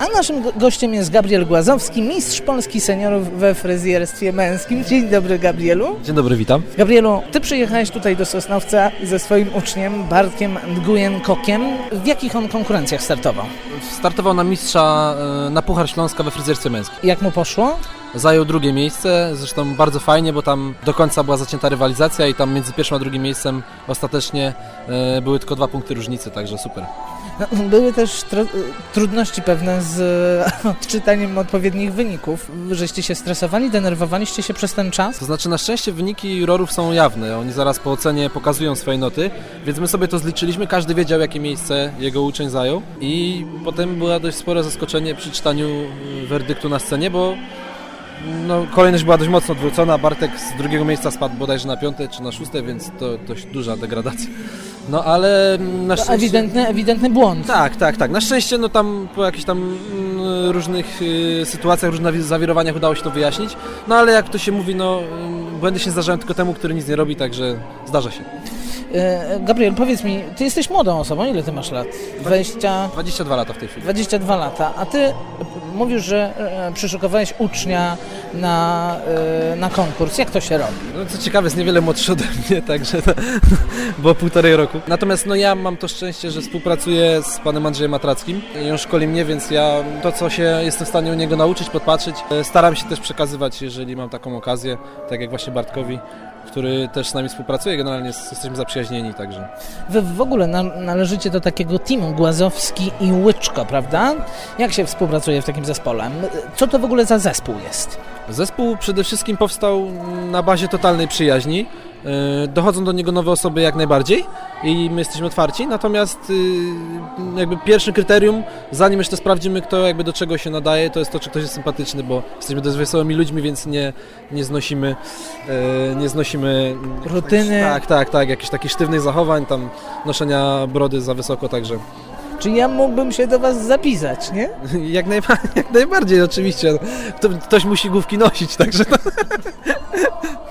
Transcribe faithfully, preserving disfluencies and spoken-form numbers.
A naszym go- gościem jest Gabriel Głazowski, mistrz Polski seniorów we fryzjerstwie męskim. Dzień dobry, Gabrielu. Dzień dobry, witam. Gabrielu, ty przyjechałeś tutaj do Sosnowca ze swoim uczniem Bartkiem Nguyen-Kokiem. W jakich on konkurencjach startował? Startował na mistrza na Puchar Śląska we fryzjerstwie męskim. Jak mu poszło? Zajął drugie miejsce, zresztą bardzo fajnie, bo tam do końca była zacięta rywalizacja i tam między pierwszym a drugim miejscem ostatecznie e, były tylko dwa punkty różnicy, także super. No, były też tr- trudności pewne z odczytaniem odpowiednich wyników. Żeście się stresowali, denerwowaliście się przez ten czas? To znaczy na szczęście wyniki jurorów są jawne, oni zaraz po ocenie pokazują swoje noty, więc my sobie to zliczyliśmy, każdy wiedział jakie miejsce jego uczeń zajął i potem było dość spore zaskoczenie przy czytaniu werdyktu na scenie, bo no, kolejność była dość mocno odwrócona, Bartek z drugiego miejsca spadł bodajże na piąte czy na szóste, więc to dość duża degradacja. No ale na To szczęście... ewidentny, ewidentny błąd. Tak, tak, tak. Na szczęście no tam po jakichś tam mm, różnych y, sytuacjach, różnych zawirowaniach udało się to wyjaśnić. No ale jak to się mówi, no y, błędy się zdarzają tylko temu, który nic nie robi, także zdarza się. E, Gabriel, powiedz mi, ty jesteś młodą osobą, ile ty masz lat? dwadzieścia... dwadzieścia dwa lata w tej chwili. dwadzieścia dwa lata, a ty mówisz, że e, przyszykowałeś ucznia na, e, na konkurs. Jak to się robi? No co ciekawe, jest niewiele młodszy ode mnie, także to było półtorej roku. Natomiast no ja mam to szczęście, że współpracuję z panem Andrzejem Matrackim i on szkoli mnie, więc ja to, co się jestem w stanie u niego nauczyć, podpatrzeć, staram się też przekazywać, jeżeli mam taką okazję, tak jak właśnie Bartkowi, który też z nami współpracuje, generalnie jesteśmy zaprzyjaźnieni, także. Wy w ogóle na, należycie do takiego teamu Głazowski i Łyczko, prawda? Jak się współpracuje w takim zespole? Co to w ogóle za zespół jest? Zespół przede wszystkim powstał na bazie totalnej przyjaźni. Dochodzą do niego nowe osoby jak najbardziej i my jesteśmy otwarci, natomiast jakby pierwszym kryterium, zanim jeszcze sprawdzimy, kto jakby do czego się nadaje, to jest to, czy ktoś jest sympatyczny, bo jesteśmy dość wesołymi ludźmi, więc nie, nie znosimy nie znosimy rutyny. Tak, tak, tak, jakichś takich sztywnych zachowań, tam noszenia brody za wysoko, także. Czy ja mógłbym się do was zapisać, nie? Jak, najba- jak najbardziej, oczywiście. Kto, ktoś musi główki nosić, także to,